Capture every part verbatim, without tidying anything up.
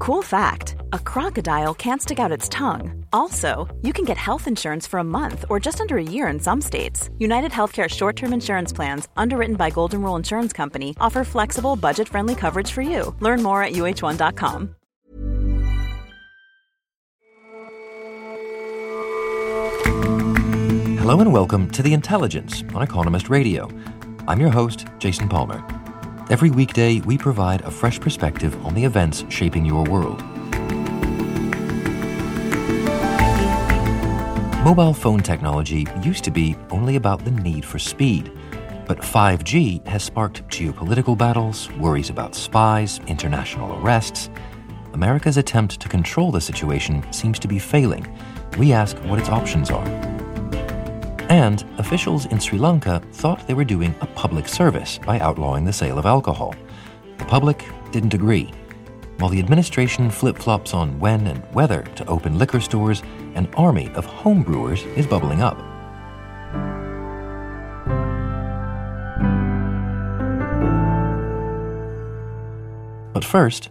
Cool fact, a crocodile can't stick out its tongue. Also, you can get health insurance for a month or just under a year in some states. United Healthcare short-term insurance plans, underwritten by Golden Rule Insurance Company, offer flexible, budget-friendly coverage for you. Learn more at U H one dot com. Hello and welcome to The Intelligence on Economist Radio. I'm your host, Jason Palmer. Every weekday, we provide a fresh perspective on the events shaping your world. Mobile phone technology used to be only about the need for speed. But five G has sparked geopolitical battles, worries about spies, international arrests. America's attempt to control the situation seems to be failing. We ask what its options are. And officials in Sri Lanka thought they were doing a public service by outlawing the sale of alcohol. The public didn't agree. While the administration flip-flops on when and whether to open liquor stores, an army of homebrewers is bubbling up. But first,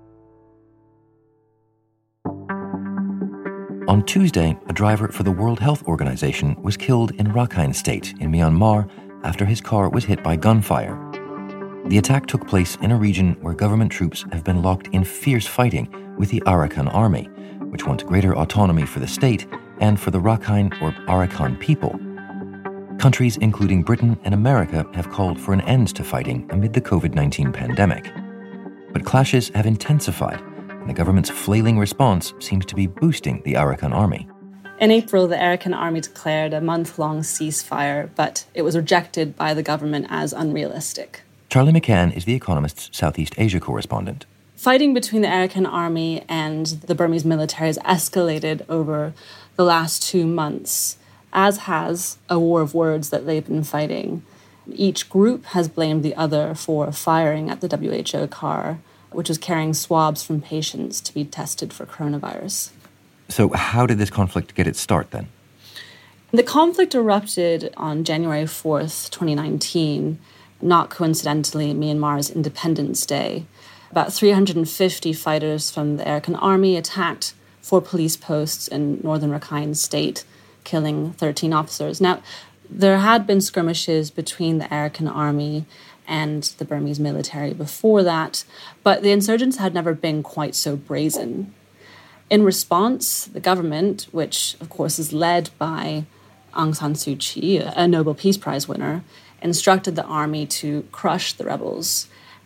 on Tuesday, a driver for the World Health Organization was killed in Rakhine State in Myanmar after his car was hit by gunfire. The attack took place in a region where government troops have been locked in fierce fighting with the Arakan Army, which want greater autonomy for the state and for the Rakhine or Arakan people. Countries including Britain and America have called for an end to fighting amid the covid nineteen pandemic. But clashes have intensified, and the government's flailing response seems to be boosting the Arakan Army. In April, the Arakan Army declared a month-long ceasefire, but it was rejected by the government as unrealistic. Charlie McCann is The Economist's Southeast Asia correspondent. Fighting between the Arakan Army and the Burmese military has escalated over the last two months, as has a war of words that they've been fighting. Each group has blamed the other for firing at the W H O car, which was carrying swabs from patients to be tested for coronavirus. So how did this conflict get its start then? The conflict erupted on January fourth, twenty nineteen, not coincidentally Myanmar's Independence Day. About three hundred fifty fighters from the Arakan Army attacked four police posts in northern Rakhine State, killing thirteen officers. Now, there had been skirmishes between the Arakan Army and the Burmese military before that, but the insurgents had never been quite so brazen. In response, the government, which of course is led by Aung San Suu Kyi, a Nobel Peace Prize winner, instructed the army to crush the rebels.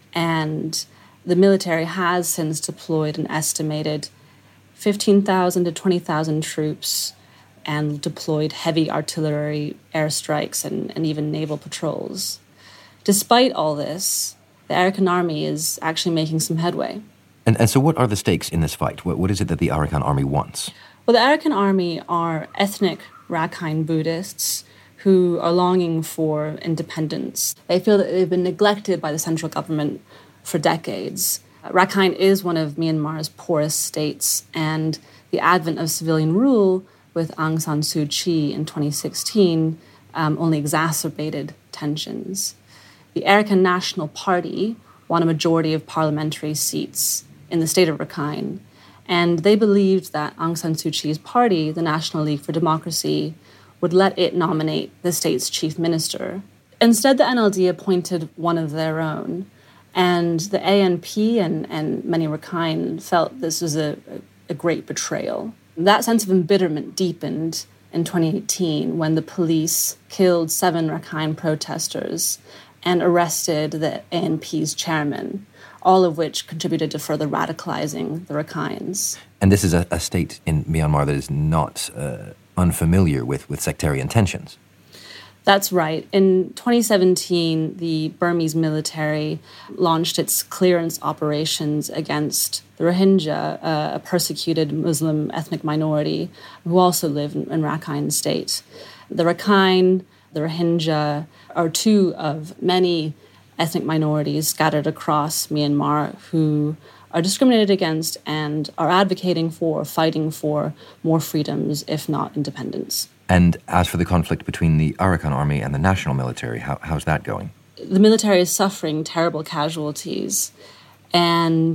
And the military has since deployed an estimated fifteen thousand to twenty thousand troops and deployed heavy artillery airstrikes and, and even naval patrols. Despite all this, the Arakan Army is actually making some headway. And, and so what are the stakes in this fight? What, what is it that the Arakan Army wants? Well, the Arakan Army are ethnic Rakhine Buddhists who are longing for independence. They feel that they've been neglected by the central government for decades. Rakhine is one of Myanmar's poorest states, and the advent of civilian rule with Aung San Suu Kyi in twenty sixteen um, only exacerbated tensions. The Arakan National Party won a majority of parliamentary seats in the state of Rakhine, and they believed that Aung San Suu Kyi's party, the National League for Democracy, would let it nominate the state's chief minister. Instead, the N L D appointed one of their own, and the A N P and, and many Rakhine felt this was a, a great betrayal. That sense of embitterment deepened in twenty eighteen when the police killed seven Rakhine protesters and arrested the A N P's chairman, all of which contributed to further radicalizing the Rakhines. And this is a, a state in Myanmar that is not uh, unfamiliar with, with sectarian tensions. That's right. In twenty seventeen, the Burmese military launched its clearance operations against the Rohingya, uh, a persecuted Muslim ethnic minority who also live in, in Rakhine State. The Rakhine, the Rohingya are two of many ethnic minorities scattered across Myanmar who are discriminated against and are advocating for, fighting for more freedoms, if not independence. And as for the conflict between the Arakan Army and the national military, how, how's that going? The military is suffering terrible casualties, and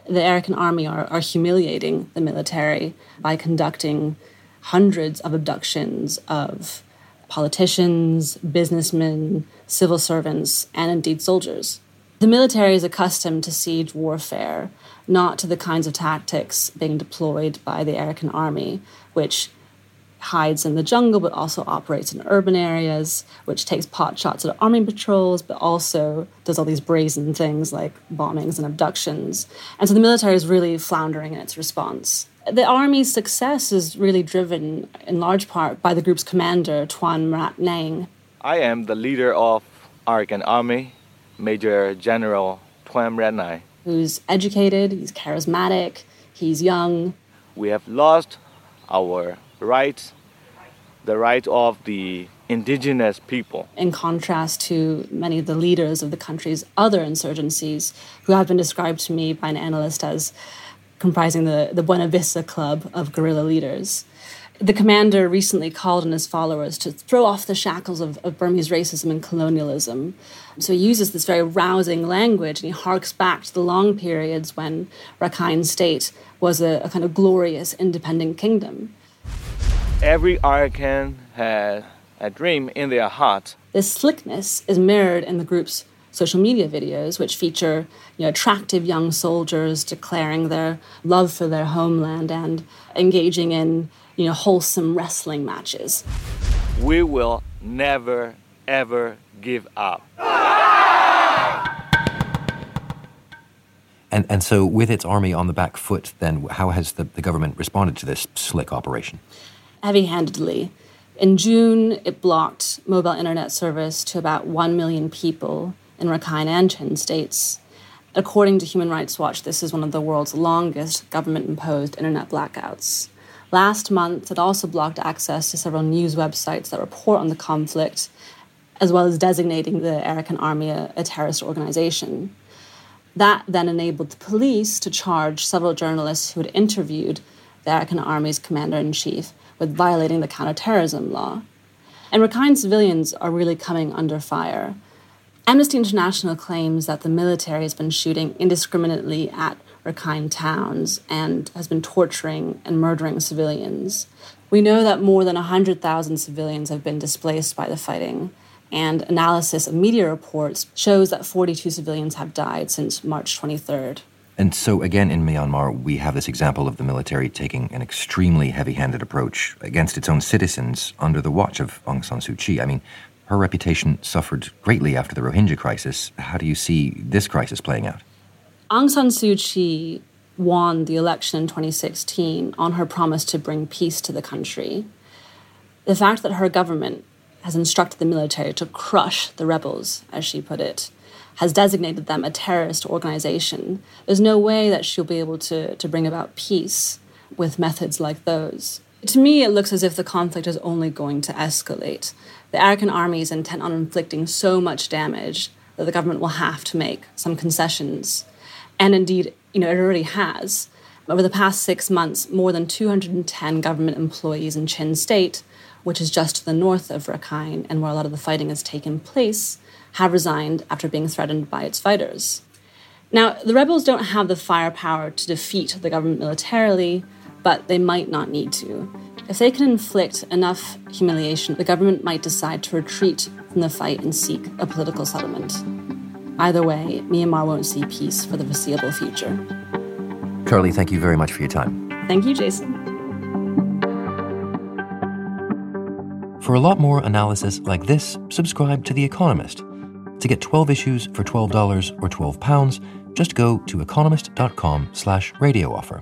The Arakan army are, are humiliating the military by conducting hundreds of abductions of politicians, businessmen, civil servants, and indeed soldiers. The military is accustomed to siege warfare, not to the kinds of tactics being deployed by the Arakan army, which hides in the jungle but also operates in urban areas, which takes pot shots at army patrols, but also does all these brazen things like bombings and abductions. And so the military is really floundering in its response. The army's success is really driven in large part by the group's commander, Tuan Marat Nang. I am the leader of Arakan Army, Major General Tuan Marat Nang. Who's educated, he's charismatic, he's young. We have lost our rights, the right of the indigenous people. In contrast to many of the leaders of the country's other insurgencies, who have been described to me by an analyst as comprising the, the Buena Vista Club of guerrilla leaders. The commander recently called on his followers to throw off the shackles of, of Burmese racism and colonialism. So he uses this very rousing language, and he harks back to the long periods when Rakhine State was a, a kind of glorious independent kingdom. Every Arakan has a dream in their heart. This slickness is mirrored in the group's social media videos, which feature, you know, attractive young soldiers declaring their love for their homeland and engaging in, you know, wholesome wrestling matches. We will never, ever give up. And and so with its army on the back foot, then how has the, the government responded to this slick operation? Heavy-handedly. In June, it blocked mobile internet service to about one million people in Rakhine and Chin states. According to Human Rights Watch, this is one of the world's longest government-imposed internet blackouts. Last month, it also blocked access to several news websites that report on the conflict, as well as designating the Arakan army a, a terrorist organization. That then enabled the police to charge several journalists who had interviewed the Arakan army's commander-in-chief with violating the counterterrorism law. And Rakhine civilians are really coming under fire. Amnesty International claims that the military has been shooting indiscriminately at Rakhine towns and has been torturing and murdering civilians. We know that more than one hundred thousand civilians have been displaced by the fighting, and analysis of media reports shows that forty-two civilians have died since March twenty-third. And so, again, in Myanmar, we have this example of the military taking an extremely heavy-handed approach against its own citizens under the watch of Aung San Suu Kyi. I mean, her reputation suffered greatly after the Rohingya crisis. How do you see this crisis playing out? Aung San Suu Kyi won the election in twenty sixteen on her promise to bring peace to the country. The fact that her government has instructed the military to crush the rebels, as she put it, has designated them a terrorist organization, there's no way that she'll be able to, to bring about peace with methods like those. To me, it looks as if the conflict is only going to escalate. The Arakan army is intent on inflicting so much damage that the government will have to make some concessions. And indeed, you know, it already has. Over the past six months, more than two hundred ten government employees in Chin State, which is just to the north of Rakhine and where a lot of the fighting has taken place, have resigned after being threatened by its fighters. Now, the rebels don't have the firepower to defeat the government militarily, but they might not need to. If they can inflict enough humiliation, the government might decide to retreat from the fight and seek a political settlement. Either way, Myanmar won't see peace for the foreseeable future. Charlie, thank you very much for your time. Thank you, Jason. For a lot more analysis like this, subscribe to The Economist. To get twelve issues for twelve dollars or twelve pounds, just go to economist.com slash radio offer.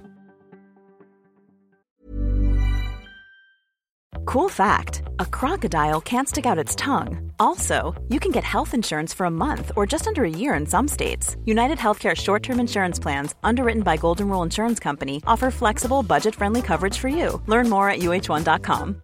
Cool fact, a crocodile can't stick out its tongue. Also, you can get health insurance for a month or just under a year in some states. United Healthcare short-term insurance plans, underwritten by Golden Rule Insurance Company, offer flexible, budget-friendly coverage for you. Learn more at U H one dot com.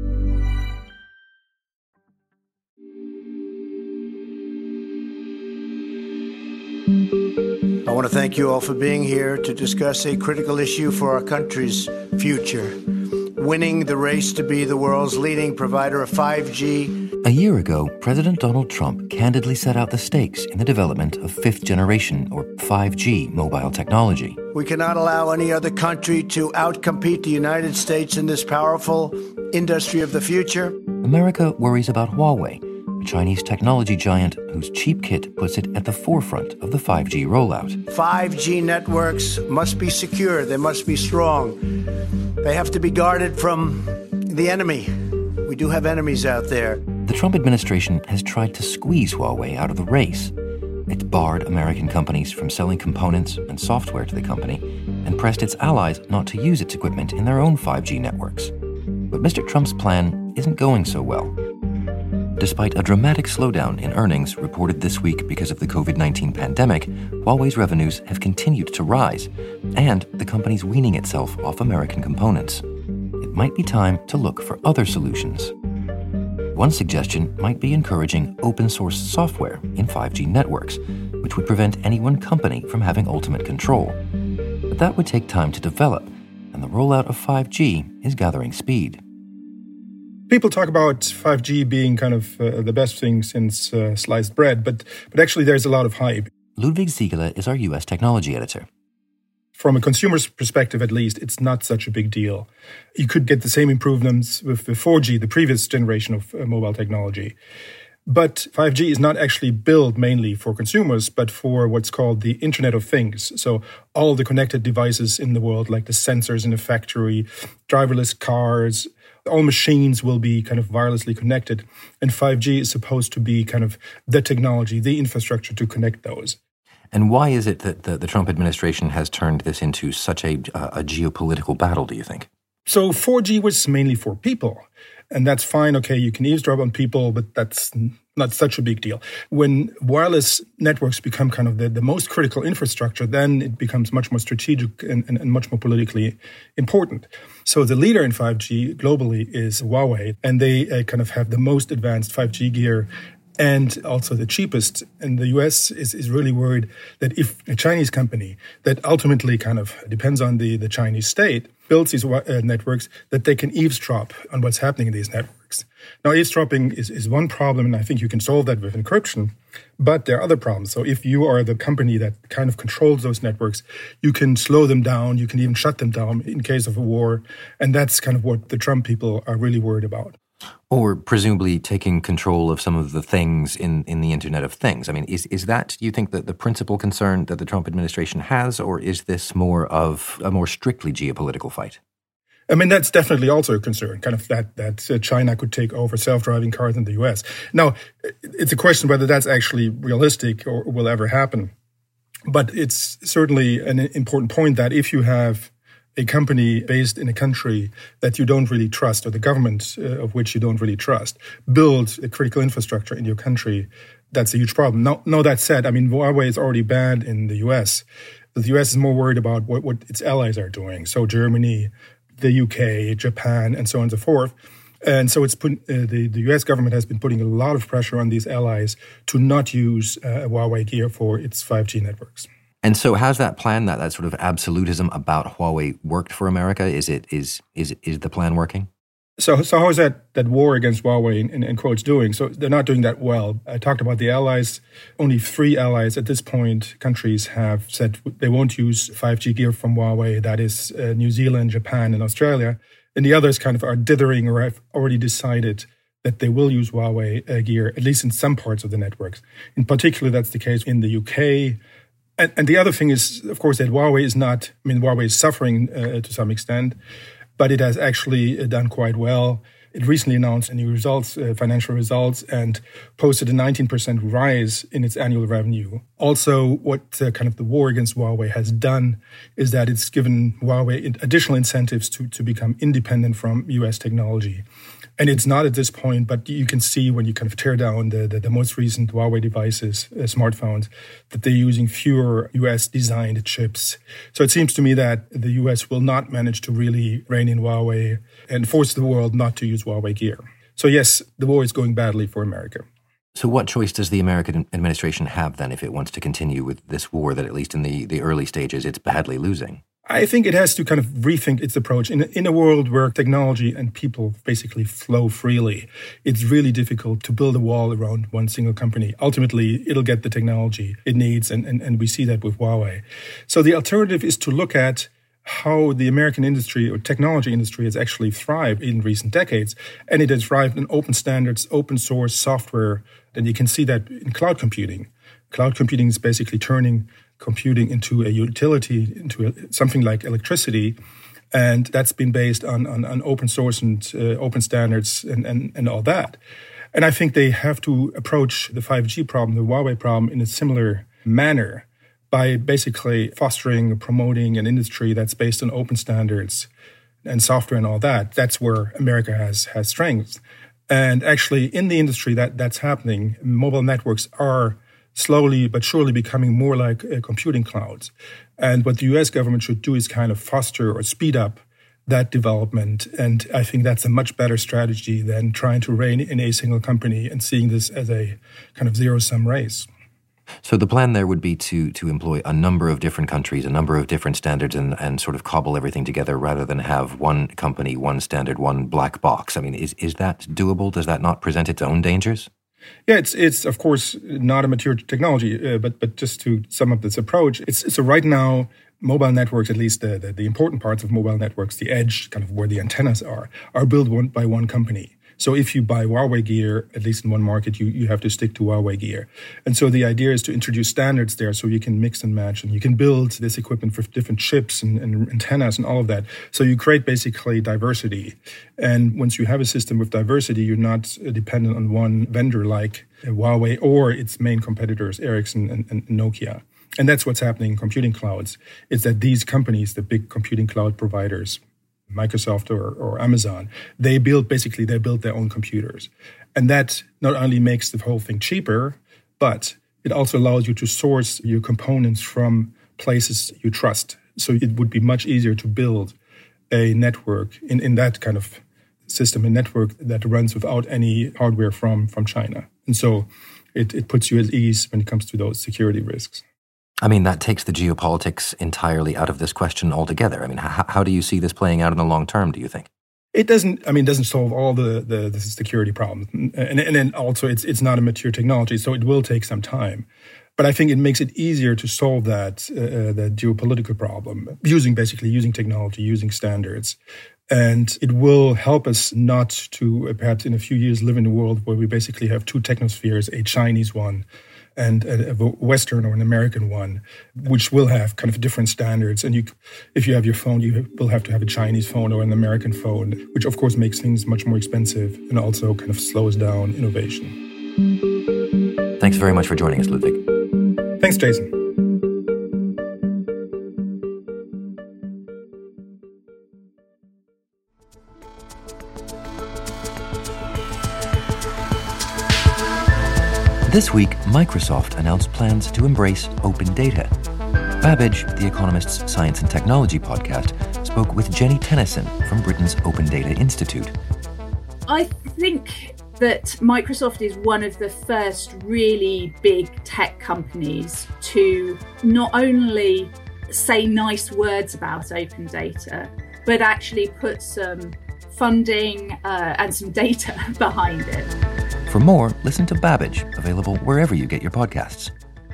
I want to thank you all for being here to discuss a critical issue for our country's future. Winning the race to be the world's leading provider of five G A year ago, President Donald Trump candidly set out the stakes in the development of fifth generation or five G mobile technology. We cannot allow any other country to outcompete the United States in this powerful industry of the future. America worries about Huawei, a Chinese technology giant whose cheap kit puts it at the forefront of the five G rollout. five G networks must be secure. They must be strong. They have to be guarded from the enemy. We do have enemies out there. The Trump administration has tried to squeeze Huawei out of the race. It's barred American companies from selling components and software to the company and pressed its allies not to use its equipment in their own five G networks. But Mister Trump's plan isn't going so well. Despite a dramatic slowdown in earnings reported this week because of the covid nineteen pandemic, Huawei's revenues have continued to rise, and the company's weaning itself off American components. It might be time to look for other solutions. One suggestion might be encouraging open-source software in five G networks, which would prevent any one company from having ultimate control. But that would take time to develop, and the rollout of five G is gathering speed. People talk about five G being kind of uh, the best thing since uh, sliced bread, but but actually there's a lot of hype. Ludwig Siegele is our U S technology editor. From a consumer's perspective, at least, it's not such a big deal. You could get the same improvements with the four G, the previous generation of uh, mobile technology. But five G is not actually built mainly for consumers, but for what's called the Internet of Things. So all the connected devices in the world, like the sensors in a factory, driverless cars, all machines will be kind of wirelessly connected. And five G is supposed to be kind of the technology, the infrastructure to connect those. And why is it that the, the Trump administration has turned this into such a, uh, a geopolitical battle, do you think? So four G was mainly for people. And that's fine. Okay, you can eavesdrop on people, but that's not such a big deal. When wireless networks become kind of the, the most critical infrastructure, then it becomes much more strategic and, and, and much more politically important. So the leader in five G globally is Huawei, and they uh, kind of have the most advanced five G gear and also the cheapest. And the U S is, is really worried that if a Chinese company that ultimately kind of depends on the, the Chinese state builds these uh, networks, that they can eavesdrop on what's happening in these networks. Now, eavesdropping is, is one problem, and I think you can solve that with encryption, but there are other problems. So if you are the company that kind of controls those networks, you can slow them down, you can even shut them down in case of a war, and that's kind of what the Trump people are really worried about. Or presumably taking control of some of the things in, in the Internet of Things. I mean, is is that, you think, that the principal concern that the Trump administration has, or is this more of a more strictly geopolitical fight? I mean, that's definitely also a concern, kind of that that uh, China could take over self-driving cars in the U S. Now, it's a question whether that's actually realistic or will ever happen. But it's certainly an important point that if you have a company based in a country that you don't really trust, or the government uh, of which you don't really trust, build a critical infrastructure in your country, that's a huge problem. Now, now that said, I mean, Huawei is already banned in the U S. The U S is more worried about what, what its allies are doing. So Germany, the U K, Japan, and so on and so forth. And so it's put, uh, the, the U S government has been putting a lot of pressure on these allies to not use uh, Huawei gear for its five G networks. And so how's that plan, that, that sort of absolutism about Huawei worked for America? Is it is is is the plan working? So so how is that, that war against Huawei in, in, in quotes doing? So they're not doing that well. I talked about the allies. Only three allies at this point, countries have said they won't use five G gear from Huawei. That is uh, New Zealand, Japan, and Australia. And the others kind of are dithering or have already decided that they will use Huawei uh, gear, at least in some parts of the networks. In particular, that's the case in the U K. And, and the other thing is, of course, that Huawei is not, I mean, Huawei is suffering uh, to some extent, but it has actually uh, done quite well. It recently announced new results, uh, financial results, and posted a nineteen percent rise in its annual revenue. Also, what uh, kind of the war against Huawei has done is that it's given Huawei additional incentives to, to become independent from U S technology. And it's not at this point, but you can see when you kind of tear down the, the, the most recent Huawei devices, uh, smartphones, that they're using fewer U S-designed chips. So it seems to me that the U S will not manage to really rein in Huawei and force the world not to use Huawei gear. So yes, the war is going badly for America. So what choice does the American administration have then if it wants to continue with this war that, at least in the, the early stages, it's badly losing? I think it has to kind of rethink its approach. In, in a world where technology and people basically flow freely, it's really difficult to build a wall around one single company. Ultimately, it'll get the technology it needs, and, and, and we see that with Huawei. So the alternative is to look at how the American industry or technology industry has actually thrived in recent decades. And it has thrived in open standards, open source software. And you can see that in cloud computing. Cloud computing is basically turning computing into a utility, into a, something like electricity. And that's been based on, on, on open source and uh, open standards and, and, and all that. And I think they have to approach the five G problem, the Huawei problem, in a similar manner by basically fostering, promoting an industry that's based on open standards and software and all that. That's where America has, has strengths. And actually, in the industry that, that's happening, mobile networks are slowly but surely becoming more like uh, computing clouds. And what the U S government should do is kind of foster or speed up that development. And I think that's a much better strategy than trying to rein in a single company and seeing this as a kind of zero-sum race. So the plan there would be to to employ a number of different countries, a number of different standards, and, and sort of cobble everything together rather than have one company, one standard, one black box. I mean, is, is that doable? Does that not present its own dangers? Yeah, it's it's of course not a mature technology, uh, but but just to sum up this approach, it's so right now mobile networks, at least the, the the important parts of mobile networks, the edge, kind of where the antennas are, are built one by one company. So if you buy Huawei gear, at least in one market, you, you have to stick to Huawei gear. And so the idea is to introduce standards there so you can mix and match and you can build this equipment for different chips and, and antennas and all of that. So you create basically diversity. And once you have a system with diversity, you're not dependent on one vendor like Huawei or its main competitors, Ericsson and, and Nokia. And that's what's happening in computing clouds. It's that these companies, the big computing cloud providers, Microsoft or, or Amazon, they build basically they build their own computers. And that not only makes the whole thing cheaper, but it also allows you to source your components from places you trust. So it would be much easier to build a network in, in that kind of system, a network that runs without any hardware from, from China. And so it, it puts you at ease when it comes to those security risks. I mean, that takes the geopolitics entirely out of this question altogether. I mean, how, how do you see this playing out in the long term, do you think? It doesn't, I mean, it doesn't solve all the, the, the security problems. And, and then also it's it's not a mature technology, so it will take some time. But I think it makes it easier to solve that, uh, the geopolitical problem, using basically using technology, using standards. And it will help us not to, uh, perhaps in a few years, live in a world where we basically have two technospheres, a Chinese one and a Western or an American one, which will have kind of different standards. And you, if you have your phone, you will have to have a Chinese phone or an American phone, which of course makes things much more expensive and also kind of slows down innovation. Thanks very much for joining us, Ludwig. Thanks, Jason. This week, Microsoft announced plans to embrace open data. Babbage, The Economist's science and technology podcast, spoke with Jenny Tennyson from Britain's Open Data Institute. I think that Microsoft is one of the first really big tech companies to not only say nice words about open data, but actually put some funding uh, and some data behind it. For more, listen to Babbage, available wherever you get your podcasts.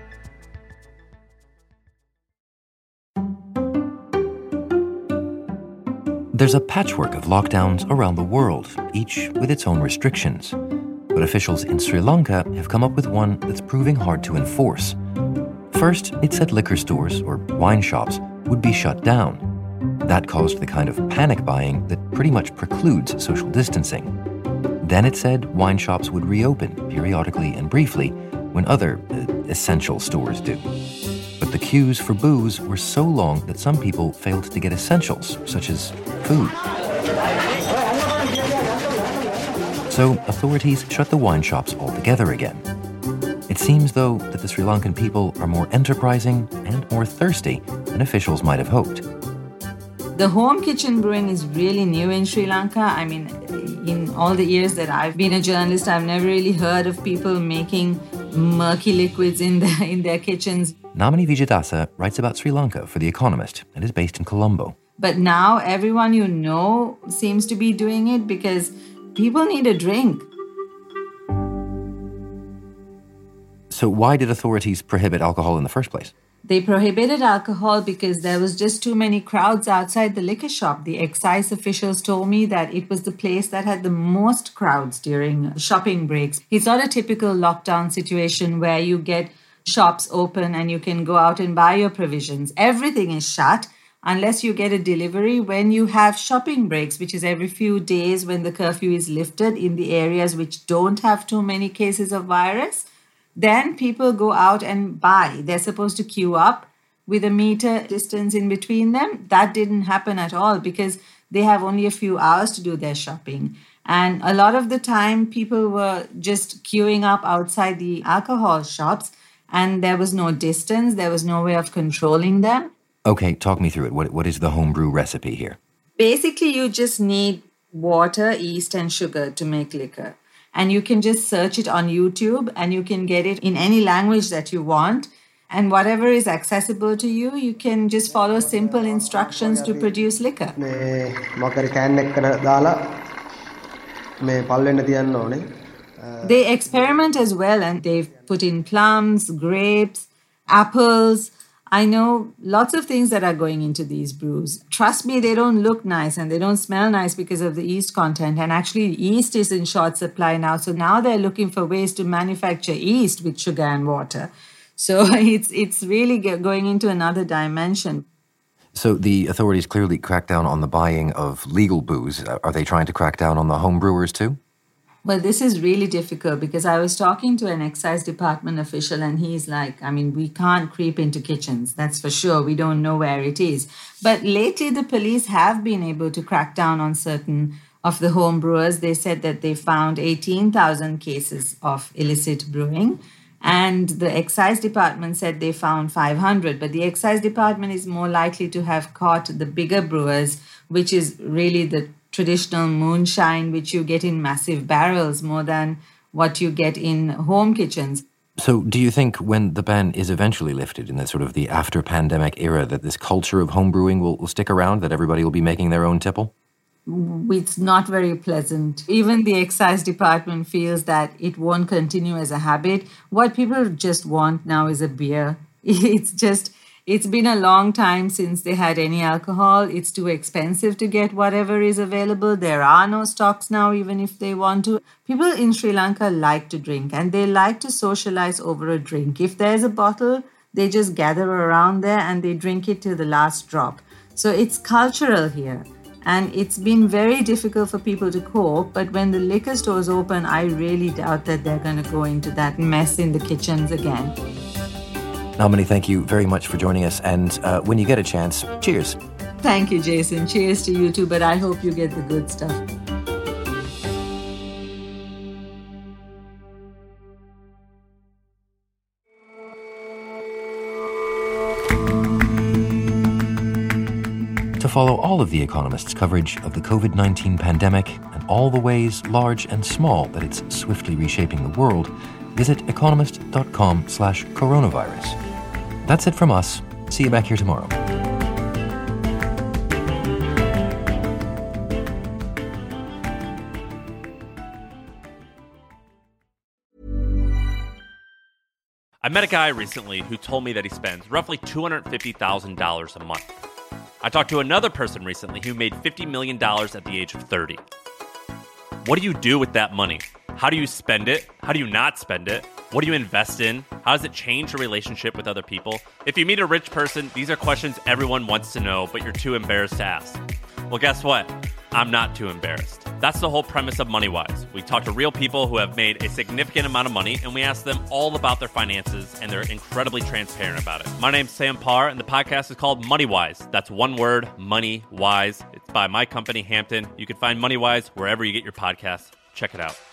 There's a patchwork of lockdowns around the world, each with its own restrictions. But officials in Sri Lanka have come up with one that's proving hard to enforce. First, it said liquor stores, or wine shops, would be shut down. That caused the kind of panic buying that pretty much precludes social distancing. Then it said wine shops would reopen periodically and briefly when other uh, essential stores do. But the queues for booze were so long that some people failed to get essentials, such as food. So authorities shut the wine shops altogether again. It seems, though, that the Sri Lankan people are more enterprising and more thirsty than officials might have hoped. The home kitchen brewing is really new in Sri Lanka. I mean, in all the years that I've been a journalist, I've never really heard of people making murky liquids in their, in their kitchens. Namani Vijayadasa writes about Sri Lanka for The Economist and is based in Colombo. But now everyone you know seems to be doing it because people need a drink. So why did authorities prohibit alcohol in the first place? They prohibited alcohol because there was just too many crowds outside the liquor shop. The excise officials told me that it was the place that had the most crowds during shopping breaks. It's not a typical lockdown situation where you get shops open and you can go out and buy your provisions. Everything is shut unless you get a delivery when you have shopping breaks, which is every few days when the curfew is lifted in the areas which don't have too many cases of virus. Then people go out and buy. They're supposed to queue up with a meter distance in between them. That didn't happen at all because they have only a few hours to do their shopping. And a lot of the time, people were just queuing up outside the alcohol shops, and there was no distance. There was no way of controlling them. Okay, talk me through it. What, what is the homebrew recipe here? Basically, you just need water, yeast, and sugar to make liquor. And you can just search it on YouTube and you can get it in any language that you want. And whatever is accessible to you, you can just follow simple instructions to produce liquor. They experiment as well, and they've put in plums, grapes, apples. I know lots of things that are going into these brews. Trust me, they don't look nice and they don't smell nice because of the yeast content. And actually, yeast is in short supply now. So now they're looking for ways to manufacture yeast with sugar and water. So it's it's really going into another dimension. So the authorities clearly crack down on the buying of legal booze. Are they trying to crack down on the home brewers too? Well, this is really difficult because I was talking to an excise department official and he's like, I mean, we can't creep into kitchens. That's for sure. We don't know where it is. But lately, the police have been able to crack down on certain of the home brewers. They said that they found eighteen thousand cases of illicit brewing. And the excise department said they found five hundred. But the excise department is more likely to have caught the bigger brewers, which is really the traditional moonshine, which you get in massive barrels more than what you get in home kitchens. So do you think when the ban is eventually lifted in the sort of the after-pandemic era that this culture of homebrewing will, will stick around, that everybody will be making their own tipple? It's not very pleasant. Even the excise department feels that it won't continue as a habit. What people just want now is a beer. It's just... It's been a long time since they had any alcohol. It's too expensive to get whatever is available. There are no stocks now, even if they want to. People in Sri Lanka like to drink and they like to socialize over a drink. If there's a bottle, they just gather around there and they drink it to the last drop. So it's cultural here. And it's been very difficult for people to cope. But when the liquor stores open, I really doubt that they're going to go into that mess in the kitchens again. Namani, thank you very much for joining us. And uh, when you get a chance, cheers. Thank you, Jason. Cheers to you too, but I hope you get the good stuff. To follow all of The Economist's coverage of the covid nineteen pandemic and all the ways, large and small, that it's swiftly reshaping the world, visit economist.com slash coronavirus. That's it from us. See you back here tomorrow. I met a guy recently who told me that he spends roughly two hundred fifty thousand dollars a month. I talked to another person recently who made fifty million dollars at the age of thirty. What do you do with that money? How do you spend it? How do you not spend it? What do you invest in? How does it change your relationship with other people? If you meet a rich person, these are questions everyone wants to know, but you're too embarrassed to ask. Well, guess what? I'm not too embarrassed. That's the whole premise of MoneyWise. We talk to real people who have made a significant amount of money, and we ask them all about their finances, and they're incredibly transparent about it. My name's Sam Parr, and the podcast is called MoneyWise. That's one word, MoneyWise. It's by my company, Hampton. You can find MoneyWise wherever you get your podcasts. Check it out.